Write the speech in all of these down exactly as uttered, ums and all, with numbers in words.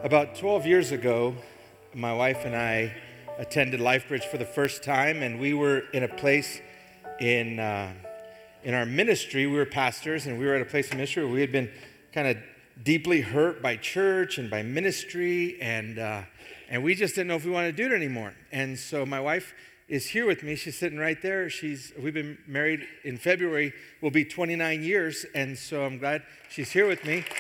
About twelve years ago, my wife and I attended LifeBridge for the first time, and we were in a place in uh, in our ministry. We were pastors, and we were at a place in ministry where we had been kind of deeply hurt by church and by ministry, and uh, and we just didn't know if we wanted to do it anymore. And so my wife is here with me. She's sitting right there. She's we've been married in February. Will be twenty-nine years, and so I'm glad she's here with me.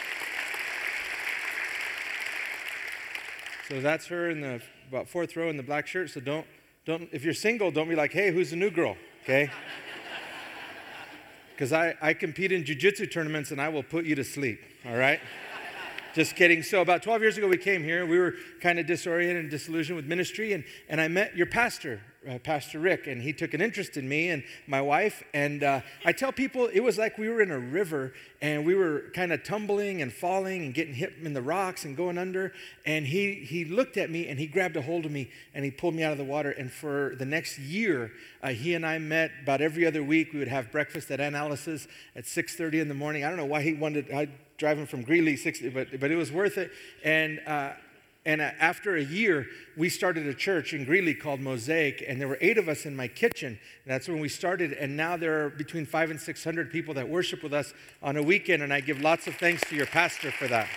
So that's her in the about fourth row in the black shirt. So don't, don't. If you're single, don't be like, hey, who's the new girl? Okay? Because I, I compete in jiu-jitsu tournaments and I will put you to sleep. All right? Just kidding. So about twelve years ago, we came here. We were kind of disoriented and disillusioned with ministry, and and I met your pastor, uh, Pastor Rick, and he took an interest in me and my wife. And uh, I tell people it was like we were in a river, and we were kind of tumbling and falling and getting hit in the rocks and going under. And he he looked at me and he grabbed a hold of me and he pulled me out of the water. And for the next year, uh, he and I met about every other week. We would have breakfast at Analysis at six thirty in the morning. I don't know why he wanted. I, driving from Greeley, sixty, but but it was worth it. And uh, and uh, after a year, we started a church in Greeley called Mosaic, and there were eight of us in my kitchen. And that's when we started. And now there are between five and six hundred people that worship with us on a weekend. And I give lots of thanks to your pastor for that.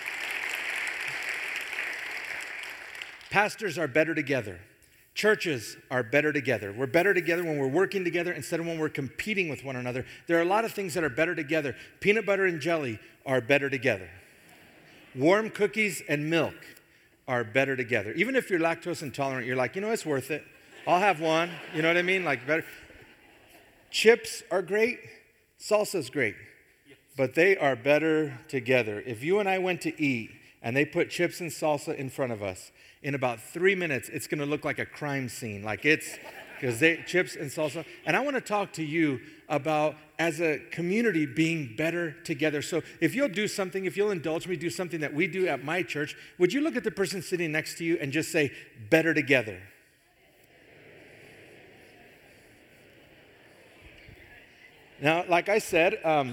Pastors are better together. Churches are better together. We're better together when we're working together instead of when we're competing with one another. There are a lot of things that are better together. Peanut butter and jelly are better together. Warm cookies and milk are better together. Even if you're lactose intolerant, you're like, you know, it's worth it. I'll have one. You know what I mean? Like better. Chips are great. Salsa's great. But they are better together. If you and I went to eat and they put chips and salsa in front of us, in about three minutes, it's going to look like a crime scene. Like it's, because they chips and salsa. And I want to talk to you about, as a community, being better together. So if you'll do something, if you'll indulge me, do something that we do at my church, would you look at the person sitting next to you and just say, better together? Now, like I said, um,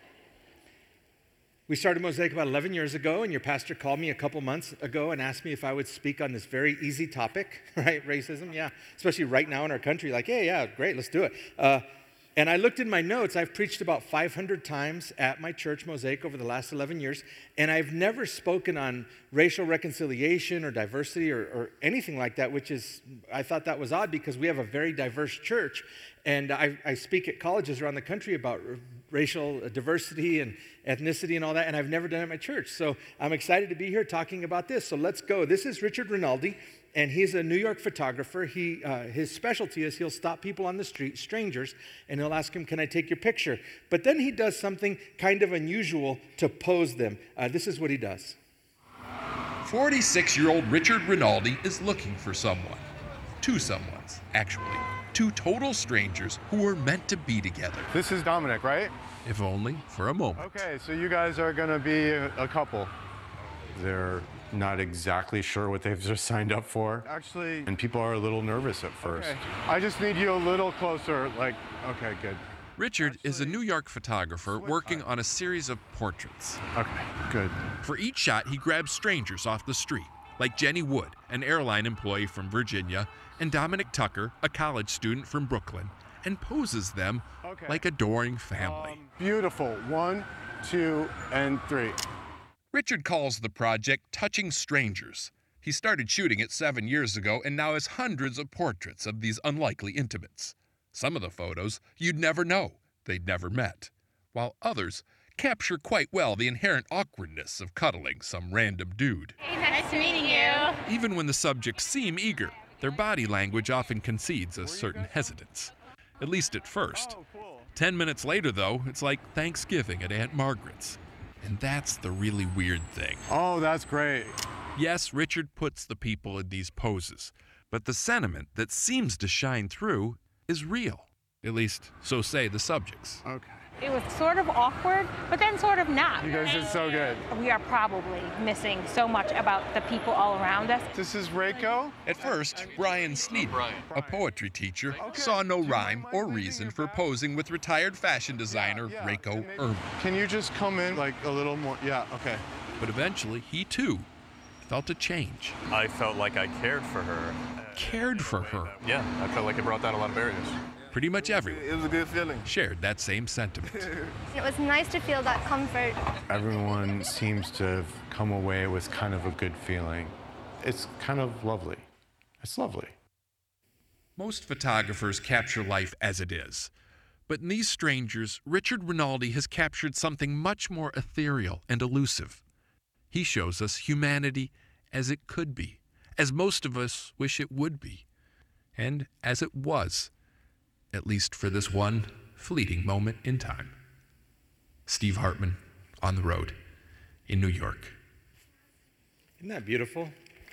we started Mosaic about eleven years ago, and your pastor called me a couple months ago and asked me if I would speak on this very easy topic, right? Racism, yeah. Especially right now in our country, like, hey, yeah, great, let's do it. Uh, and I looked in my notes. I've preached about five hundred times at my church, Mosaic, over the last eleven years, and I've never spoken on racial reconciliation or diversity or, or anything like that, which is, I thought that was odd because we have a very diverse church, and I, I speak at colleges around the country about racial diversity and ethnicity and all that, and I've never done it at my church. So I'm excited to be here talking about this. So let's go. This is Richard Rinaldi, and he's a New York photographer. He uh, his specialty is he'll stop people on the street, strangers, and he'll ask them, can I take your picture? But then he does something kind of unusual to pose them. Uh, this is what he does. forty-six-year-old Richard Rinaldi is looking for someone. Two someones, actually. Two total strangers who were meant to be together. This is Dominic, right? If only for a moment. Okay, so you guys are gonna be a, a couple. They're not exactly sure what they've just signed up for. Actually, and people are a little nervous at first. Okay. I just need you a little closer, like, okay, good. Richard is a New York photographer working on a series of portraits. Okay, good. For each shot, he grabs strangers off the street, like Jenny Wood, an airline employee from Virginia, and Dominic Tucker, a college student from Brooklyn, and poses them okay. like adoring family. Um, beautiful. One, two, and three. Richard calls the project Touching Strangers. He started shooting it seven years ago and now has hundreds of portraits of these unlikely intimates. Some of the photos you'd never know they'd never met, while others capture quite well the inherent awkwardness of cuddling some random dude. Hey, nice meeting you. Even when the subjects seem eager, their body language often concedes a certain hesitance, at least at first. Oh, cool. Ten minutes later, though, it's like Thanksgiving at Aunt Margaret's. And that's the really weird thing. Oh, that's great. Yes, Richard puts the people in these poses, but the sentiment that seems to shine through is real. At least, so say the subjects. Okay. It was sort of awkward, but then sort of not. You guys did so good. We are probably missing so much about the people all around us. This is Reiko. At first, Brian Sneeden, a poetry teacher, saw no rhyme or reason for posing with retired fashion designer yeah, yeah. Reiko Erman. Can you just come in like a little more? Yeah, okay. But eventually, he too felt a change. I felt like I cared for her. Cared for her. Yeah, I felt like it brought down a lot of barriers. Pretty much everyone It was a good feeling. shared that same sentiment. It was nice to feel that comfort. Everyone seems to have come away with kind of a good feeling. It's kind of lovely. It's lovely. Most photographers capture life as it is. But in these strangers, Richard Rinaldi has captured something much more ethereal and elusive. He shows us humanity as it could be, as most of us wish it would be, and as it was, at least for this one fleeting moment in time. Steve Hartman, On the Road, in New York. Isn't that beautiful?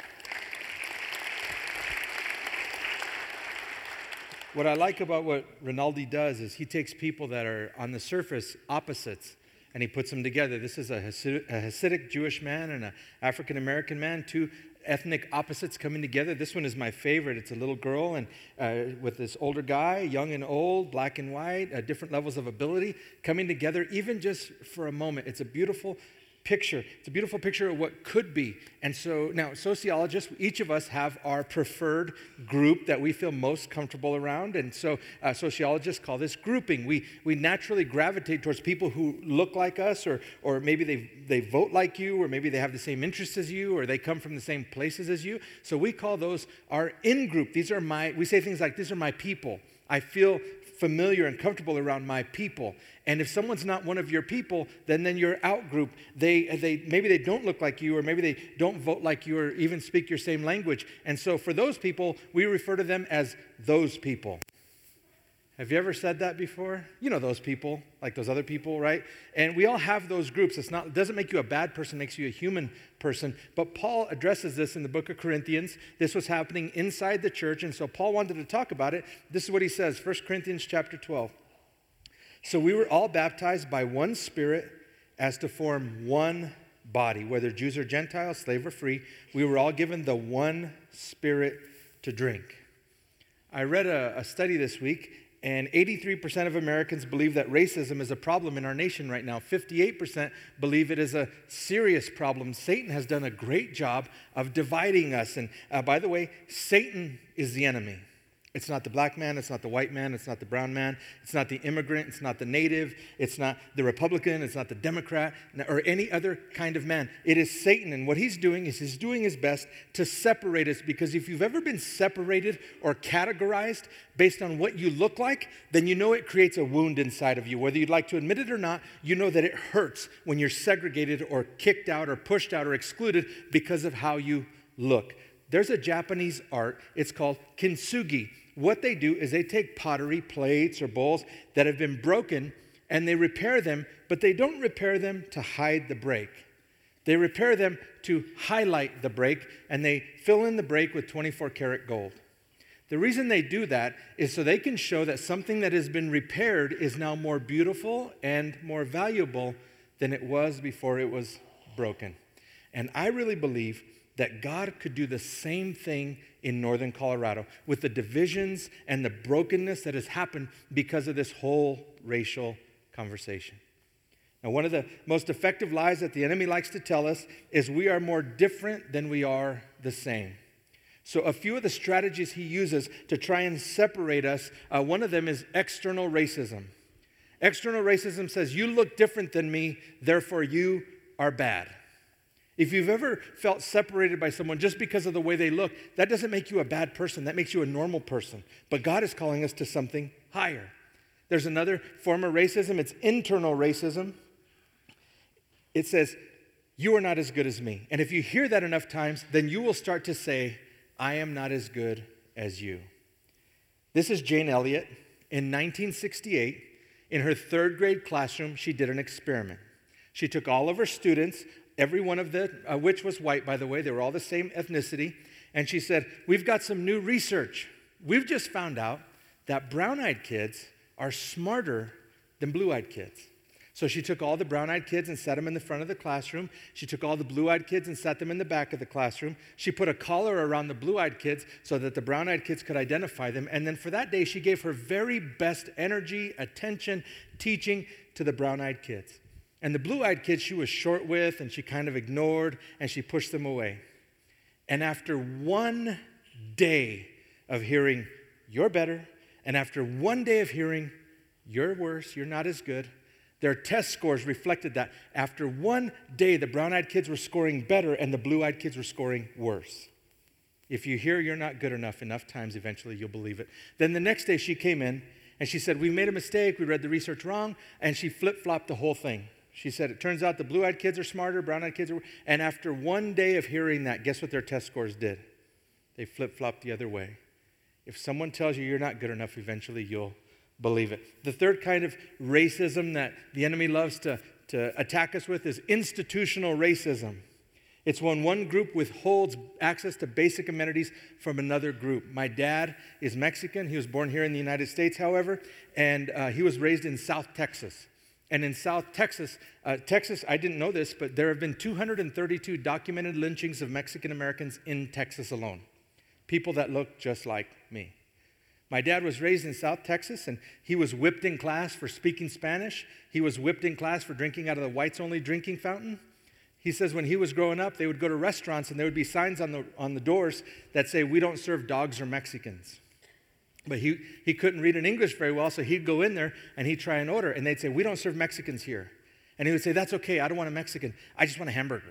What I like about what Rinaldi does is he takes people that are on the surface opposites and he puts them together. This is a Hasidic, a Hasidic Jewish man and an African-American man, two ethnic opposites coming together. This one is my favorite. It's a little girl and uh, with this older guy, young and old, black and white, uh, different levels of ability coming together, even just for a moment. It's a beautiful picture. It's a beautiful picture of what could be. And so now sociologists, each of us have our preferred group that we feel most comfortable around. And so uh, sociologists call this grouping. We we naturally gravitate towards people who look like us, or or maybe they, they vote like you, or maybe they have the same interests as you, or they come from the same places as you. So we call those our in-group. These are my, we say things like, these are my people. I feel familiar and comfortable around my people. And if someone's not one of your people, then then you're out group. They they maybe they don't look like you, or maybe they don't vote like you, or even speak your same language. And so for those people, we refer to them as those people. Have you ever said that before? You know those people, like those other people, right? And we all have those groups. It's not, it doesn't make you a bad person, it makes you a human person. But Paul addresses this in the book of Corinthians. This was happening inside the church, and so Paul wanted to talk about it. This is what he says, First Corinthians chapter twelve. So we were all baptized by one Spirit as to form one body, whether Jews or Gentiles, slave or free. We were all given the one Spirit to drink. I read a, a study this week, and eighty-three percent of Americans believe that racism is a problem in our nation right now. fifty-eight percent believe it is a serious problem. Satan has done a great job of dividing us. And uh, by the way, Satan is the enemy. It's not the black man, it's not the white man, it's not the brown man, it's not the immigrant, it's not the native, it's not the Republican, it's not the Democrat, or any other kind of man. It is Satan, and what he's doing is he's doing his best to separate us, because if you've ever been separated or categorized based on what you look like, then you know it creates a wound inside of you. Whether you'd like to admit it or not, you know that it hurts when you're segregated or kicked out or pushed out or excluded because of how you look. There's a Japanese art, it's called kintsugi. What they do is they take pottery, plates, or bowls that have been broken, and they repair them, but they don't repair them to hide the break. They repair them to highlight the break, and they fill in the break with twenty-four karat gold. The reason they do that is so they can show that something that has been repaired is now more beautiful and more valuable than it was before it was broken. And I really believe that God could do the same thing in northern Colorado with the divisions and the brokenness that has happened because of this whole racial conversation. Now, one of the most effective lies that the enemy likes to tell us is we are more different than we are the same. So a few of the strategies he uses to try and separate us, uh, one of them is external racism. External racism says, you look different than me, therefore you are bad. If you've ever felt separated by someone just because of the way they look, that doesn't make you a bad person. That makes you a normal person. But God is calling us to something higher. There's another form of racism. It's internal racism. It says, you are not as good as me. And if you hear that enough times, then you will start to say, I am not as good as you. This is Jane Elliott. In nineteen sixty-eight, in her third grade classroom, she did an experiment. She took all of her students, every one of the, uh, which was white, by the way. They were all the same ethnicity. And she said, we've got some new research. We've just found out that brown-eyed kids are smarter than blue-eyed kids. So she took all the brown-eyed kids and sat them in the front of the classroom. She took all the blue-eyed kids and sat them in the back of the classroom. She put a collar around the blue-eyed kids so that the brown-eyed kids could identify them. And then for that day, she gave her very best energy, attention, teaching to the brown-eyed kids. And the blue-eyed kids she was short with, and she kind of ignored, and she pushed them away. And after one day of hearing, you're better, and after one day of hearing, you're worse, you're not as good, their test scores reflected that. After one day, the brown-eyed kids were scoring better and the blue-eyed kids were scoring worse. If you hear you're not good enough enough times, eventually you'll believe it. Then the next day she came in and she said, we made a mistake, we read the research wrong, and she flip-flopped the whole thing. She said, it turns out the blue-eyed kids are smarter, brown-eyed kids are, and after one day of hearing that, guess what their test scores did? They flip-flopped the other way. If someone tells you you're not good enough, eventually you'll believe it. The third kind of racism that the enemy loves to, to attack us with is institutional racism. It's when one group withholds access to basic amenities from another group. My dad is Mexican. He was born here in the United States, however, and uh, he was raised in South Texas. And in South Texas, uh, Texas, I didn't know this, but there have been two hundred thirty-two documented lynchings of Mexican Americans in Texas alone. People that look just like me. My dad was raised in South Texas, and he was whipped in class for speaking Spanish. He was whipped in class for drinking out of the whites-only drinking fountain. He says when he was growing up, they would go to restaurants, and there would be signs on the, on the doors that say, we don't serve dogs or Mexicans. But he, he couldn't read in English very well, so he'd go in there, and he'd try and order, and they'd say, we don't serve Mexicans here. And he would say, that's okay, I don't want a Mexican. I just want a hamburger.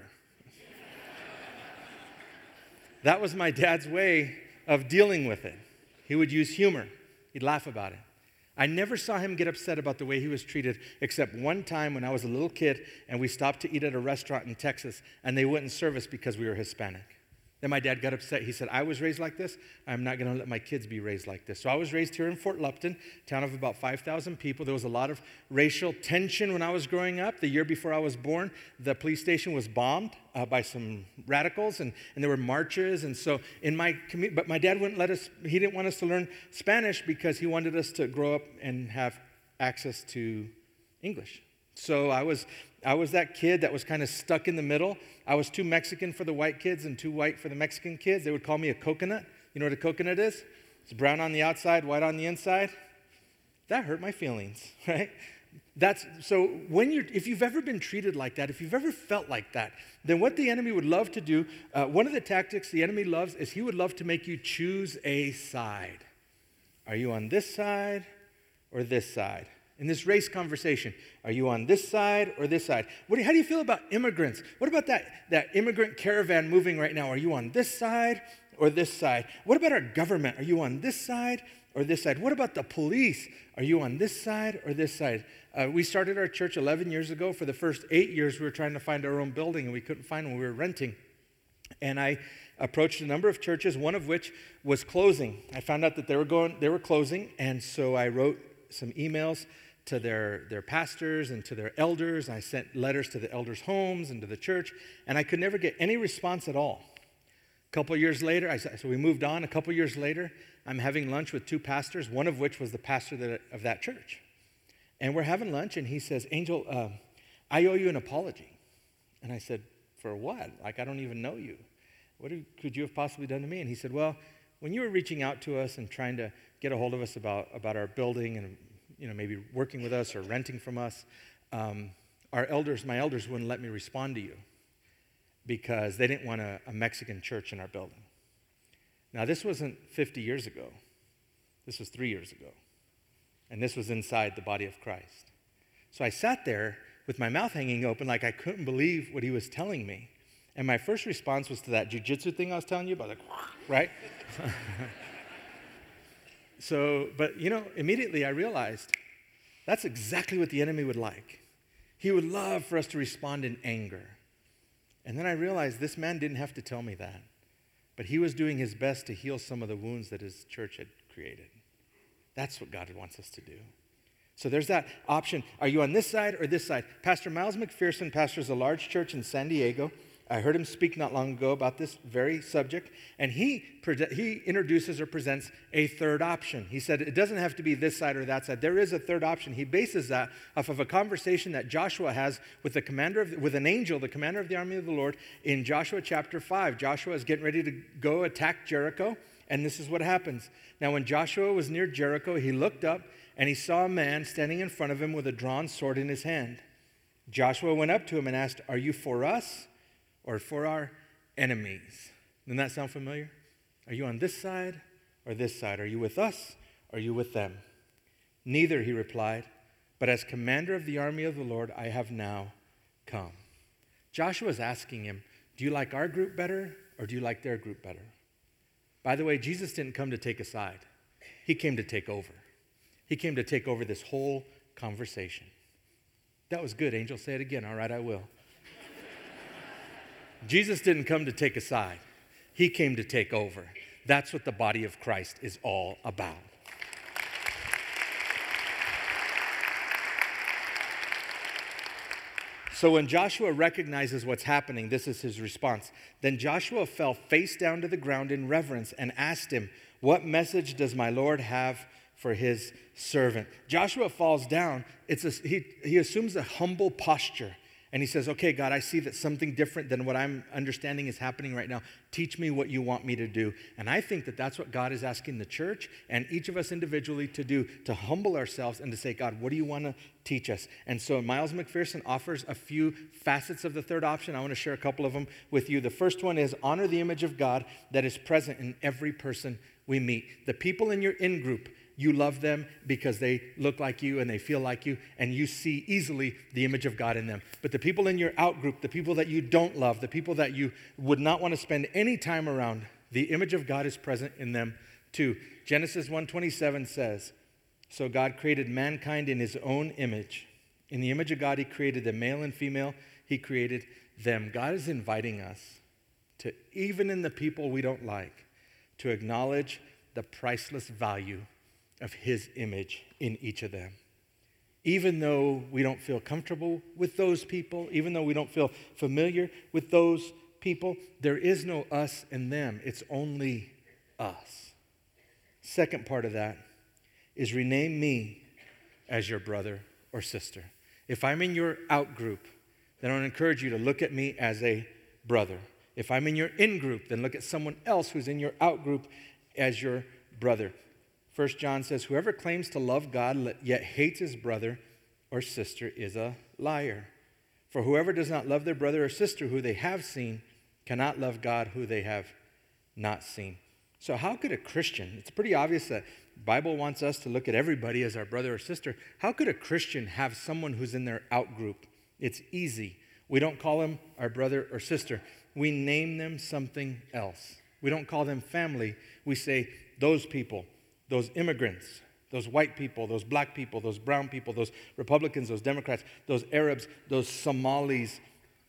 That was my dad's way of dealing with it. He would use humor. He'd laugh about it. I never saw him get upset about the way he was treated, except one time when I was a little kid and we stopped to eat at a restaurant in Texas and they wouldn't serve us because we were Hispanic. Then my dad got upset. He said, I was raised like this. I'm not going to let my kids be raised like this. So I was raised here in Fort Lupton, town of about five thousand people. There was a lot of racial tension when I was growing up. The year before I was born, the police station was bombed uh, by some radicals, and, and there were marches. And so in my community, but my dad wouldn't let us, he didn't want us to learn Spanish because he wanted us to grow up and have access to English. So I was I was that kid that was kind of stuck in the middle. I was too Mexican for the white kids and too white for the Mexican kids. They would call me a coconut. You know what a coconut is? It's brown on the outside, white on the inside. That hurt my feelings, right? That's so when you're if you've ever been treated like that, if you've ever felt like that, then what the enemy would love to do, uh, one of the tactics the enemy loves is he would love to make you choose a side. Are you on this side or this side? In this race conversation, are you on this side or this side? What do, how do you feel about immigrants? What about that, that immigrant caravan moving right now? Are you on this side or this side? What about our government? Are you on this side or this side? What about the police? Are you on this side or this side? Uh, we started our church eleven years ago. For the first eight years, we were trying to find our own building, and we couldn't find one. We were renting. And I approached a number of churches, one of which was closing. I found out that they were going, they were closing, and so I wrote some emails to their, their pastors and to their elders. I sent letters to the elders' homes and to the church, and I could never get any response at all. A couple of years later, I, so we moved on. A couple of years later, I'm having lunch with two pastors, one of which was the pastor that, of that church. And we're having lunch, and he says, Angel, uh, I owe you an apology. And I said, for what? Like, I don't even know you. What could you have possibly done to me? And he said, well, when you were reaching out to us and trying to get a hold of us about, about our building and you know, maybe working with us or renting from us, um, our elders, my elders wouldn't let me respond to you because they didn't want a, a Mexican church in our building. Now, this wasn't fifty years ago. This was three years ago. And this was inside the body of Christ. So I sat there with my mouth hanging open like I couldn't believe what he was telling me. And my first response was to that jiu-jitsu thing I was telling you about, like, right? So, but you know, immediately I realized that's exactly what the enemy would like. He would love for us to respond in anger. And then I realized this man didn't have to tell me that, but he was doing his best to heal some of the wounds that his church had created. That's what God wants us to do. So there's that option. Are you on this side or this side? Pastor Miles McPherson pastors a large church in San Diego. I heard him speak not long ago about this very subject, and he he introduces or presents a third option. He said it doesn't have to be this side or that side. There is a third option. He bases that off of a conversation that Joshua has with the commander of, with an angel, the commander of the army of the Lord, in Joshua chapter five. Joshua is getting ready to go attack Jericho, and this is what happens. Now, when Joshua was near Jericho, he looked up and he saw a man standing in front of him with a drawn sword in his hand. Joshua went up to him and asked, "Are you for us or for our enemies?" Doesn't that sound familiar? Are you on this side or this side? Are you with us or are you with them? Neither, he replied, but as commander of the army of the Lord, I have now come. Joshua's asking him, do you like our group better or do you like their group better? By the way, Jesus didn't come to take a side. He came to take over. He came to take over this whole conversation. That was good, Angel. Say it again. All right, I will. Jesus didn't come to take a side. He came to take over. That's what the body of Christ is all about. So when Joshua recognizes what's happening, this is his response. Then Joshua fell face down to the ground in reverence and asked him, what message does my Lord have for his servant? Joshua falls down. It's a, he, he assumes a humble posture. And he says, okay, God, I see that something different than what I'm understanding is happening right now. Teach me what you want me to do. And I think that that's what God is asking the church and each of us individually to do, to humble ourselves and to say, God, what do you want to teach us? And so Miles McPherson offers a few facets of the third option. I want to share a couple of them with you. The first one is honor the image of God that is present in every person we meet. The people in your in-group, you love them because they look like you and they feel like you, and you see easily the image of God in them. But the people in your out-group, the people that you don't love, the people that you would not want to spend any time around, the image of God is present in them too. Genesis one twenty-seven says, so God created mankind in his own image. In the image of God, he created them, male and female, he created them. God is inviting us to, even in the people we don't like, to acknowledge the priceless value of his image in each of them. Even though we don't feel comfortable with those people, even though we don't feel familiar with those people, there is no us and them. It's only us. Second part of that is rename me as your brother or sister. If I'm in your out group, then I want to encourage you to look at me as a brother. If I'm in your in group, then look at someone else who's in your out group as your brother. First John says, whoever claims to love God yet hates his brother or sister is a liar. For whoever does not love their brother or sister who they have seen cannot love God who they have not seen. So how could a Christian, it's pretty obvious that the Bible wants us to look at everybody as our brother or sister. How could a Christian have someone who's in their out group? It's easy. We don't call them our brother or sister. We name them something else. We don't call them family. We say those people. Those immigrants, those white people, those black people, those brown people, those Republicans, those Democrats, those Arabs, those Somalis.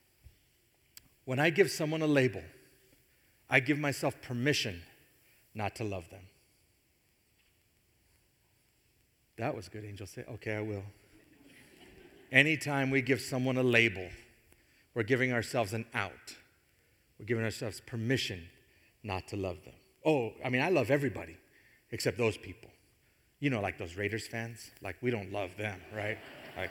When I give someone a label, I give myself permission not to love them. That was good, Angel. Say, okay, I will. Anytime we give someone a label, we're giving ourselves an out. We're giving ourselves permission not to love them. Oh, I mean, I love everybody. Except those people. You know, like those Raiders fans. Like, we don't love them, right? Like,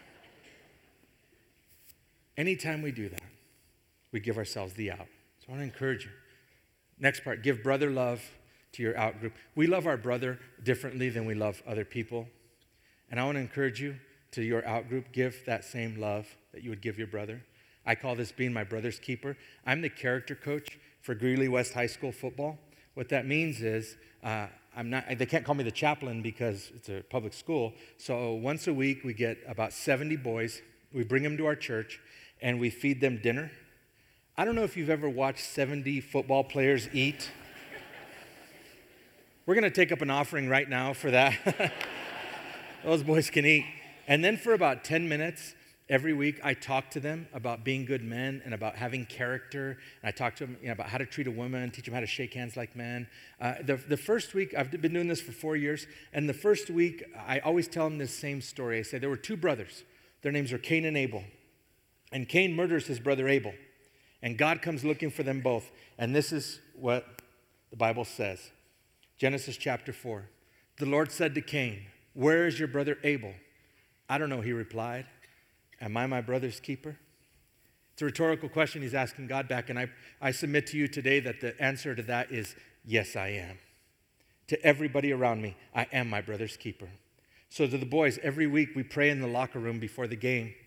anytime we do that, we give ourselves the out. So I want to encourage you. Next part, give brother love to your out group. We love our brother differently than we love other people. And I want to encourage you to your out group, give that same love that you would give your brother. I call this being my brother's keeper. I'm the character coach for Greeley West High School football. What that means is, uh, I'm not, they can't call me the chaplain because it's a public school. So once a week, we get about seventy boys. We bring them to our church, and we feed them dinner. I don't know if you've ever watched seventy football players eat. We're going to take up an offering right now for that. Those boys can eat. And then for about ten minutes, every week, I talk to them about being good men and about having character. And I talk to them you know, about how to treat a woman, teach them how to shake hands like men. Uh, the, the first week, I've been doing this for four years. And the first week, I always tell them this same story. I say there were two brothers. Their names are Cain and Abel. And Cain murders his brother Abel. And God comes looking for them both. And this is what the Bible says. Genesis chapter four. The Lord said to Cain, where is your brother Abel? I don't know, he replied. Am I my brother's keeper? It's a rhetorical question he's asking God back, and I, I submit to you today that the answer to that is, yes, I am. To everybody around me, I am my brother's keeper. So to the boys, every week we pray in the locker room before the game,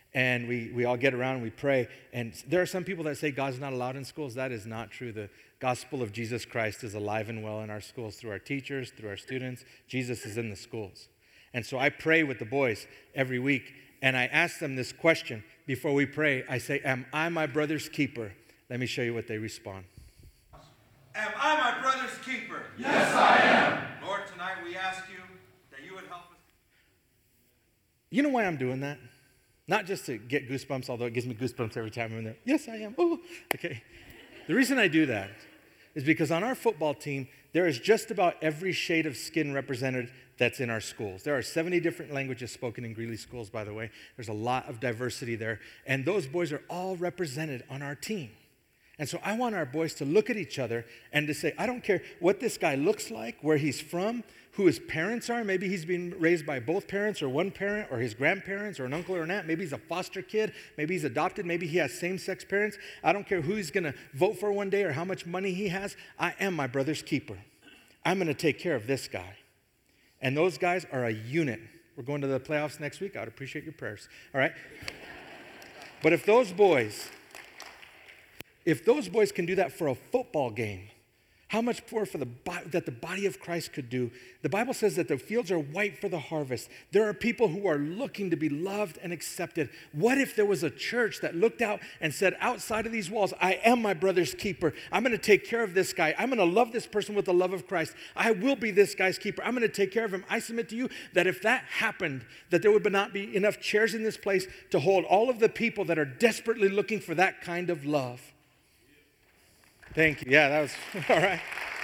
And we, we all get around and we pray. And there are some people that say God's not allowed in schools. That is not true. The gospel of Jesus Christ is alive and well in our schools through our teachers, through our students. Jesus is in the schools. And so I pray with the boys every week, and I ask them this question before we pray. I say, am I my brother's keeper? Let me show you what they respond. Am I my brother's keeper? Yes, I am. Lord, tonight we ask you that you would help us. You know why I'm doing that? Not just to get goosebumps, although it gives me goosebumps every time I'm in there. Yes, I am. Oh, okay. The reason I do that is because on our football team, there is just about every shade of skin represented that's in our schools. There are seventy different languages spoken in Greeley schools, by the way. There's a lot of diversity there. And those boys are all represented on our team. And so I want our boys to look at each other and to say, I don't care what this guy looks like, where he's from, who his parents are. Maybe he's been raised by both parents or one parent or his grandparents or an uncle or an aunt. Maybe he's a foster kid. Maybe he's adopted. Maybe he has same-sex parents. I don't care who he's going to vote for one day or how much money he has. I am my brother's keeper. I'm going to take care of this guy. And those guys are a unit. We're going to the playoffs next week. I would appreciate your prayers. All right? But if those boys, if those boys can do that for a football game, how much more for the that the body of Christ could do? The Bible says that the fields are white for the harvest. There are people who are looking to be loved and accepted. What if there was a church that looked out and said, outside of these walls, I am my brother's keeper. I'm going to take care of this guy. I'm going to love this person with the love of Christ. I will be this guy's keeper. I'm going to take care of him. I submit to you that if that happened, that there would not be enough chairs in this place to hold all of the people that are desperately looking for that kind of love. Thank you. Yeah, that was all right.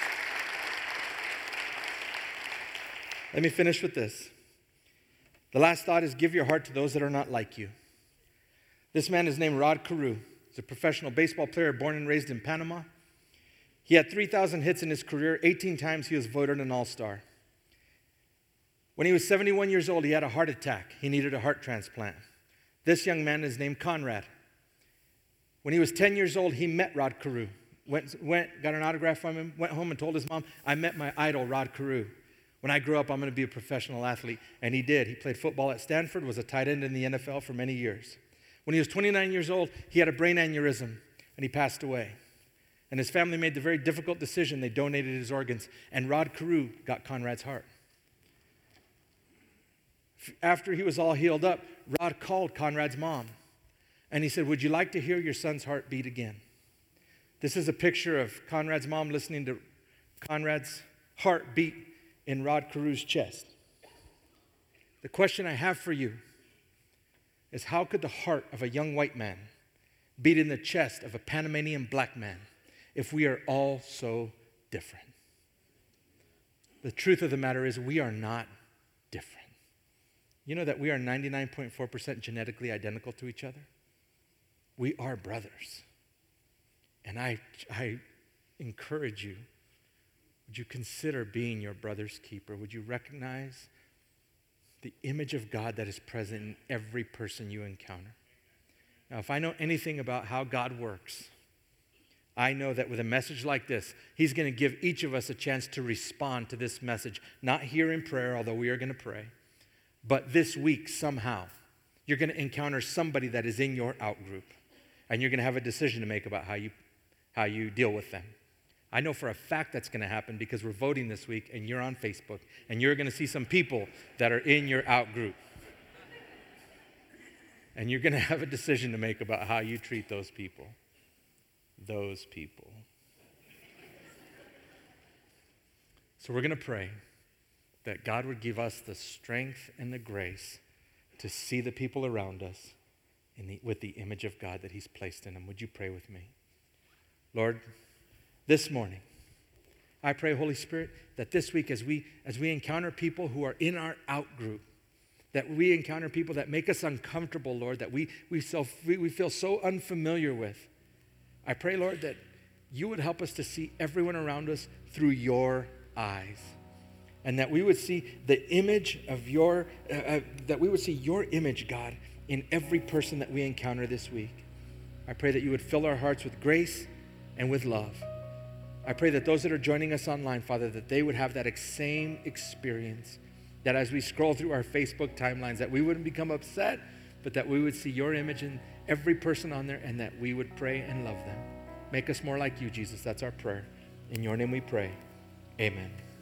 Let me finish with this. The last thought is give your heart to those that are not like you. This man is named Rod Carew. He's a professional baseball player born and raised in Panama. He had three thousand hits in his career. eighteen times he was voted an all-star. When he was seventy-one years old, he had a heart attack. He needed a heart transplant. This young man is named Conrad. When he was ten years old, he met Rod Carew. Went, went, got an autograph from him, went home and told his mom, I met my idol, Rod Carew. When I grow up, I'm going to be a professional athlete. And he did. He played football at Stanford, was a tight end in the N F L for many years. When he was twenty-nine years old, he had a brain aneurysm, and he passed away. And his family made the very difficult decision. They donated his organs, and Rod Carew got Conrad's heart. After he was all healed up, Rod called Conrad's mom, and he said, would you like to hear your son's heart beat again? This is a picture of Conrad's mom listening to Conrad's heart beat in Rod Carew's chest. The question I have for you is how could the heart of a young white man beat in the chest of a Panamanian black man if we are all so different? The truth of the matter is we are not different. You know that we are ninety-nine point four percent genetically identical to each other? We are brothers. And I, I encourage you, would you consider being your brother's keeper? Would you recognize the image of God that is present in every person you encounter? Now, if I know anything about how God works, I know that with a message like this, he's going to give each of us a chance to respond to this message. Not here in prayer, although we are going to pray, but this week somehow, you're going to encounter somebody that is in your out-group, and you're going to have a decision to make about how you how you deal with them. I know for a fact that's going to happen because we're voting this week and you're on Facebook and you're going to see some people that are in your out group. And you're going to have a decision to make about how you treat those people. Those people. So we're going to pray that God would give us the strength and the grace to see the people around us in the, with the image of God that he's placed in them. Would you pray with me? Lord, this morning, I pray, Holy Spirit, that this week as we as we encounter people who are in our out group, that we encounter people that make us uncomfortable, Lord, that we we, so, we feel so unfamiliar with, I pray, Lord, that you would help us to see everyone around us through your eyes, and that we would see the image of your, uh, uh, that we would see your image, God, in every person that we encounter this week. I pray that you would fill our hearts with grace and with love. I pray that those that are joining us online, Father, that they would have that same experience, that as we scroll through our Facebook timelines, that we wouldn't become upset, but that we would see your image in every person on there and that we would pray and love them. Make us more like you, Jesus. That's our prayer. In your name we pray. Amen.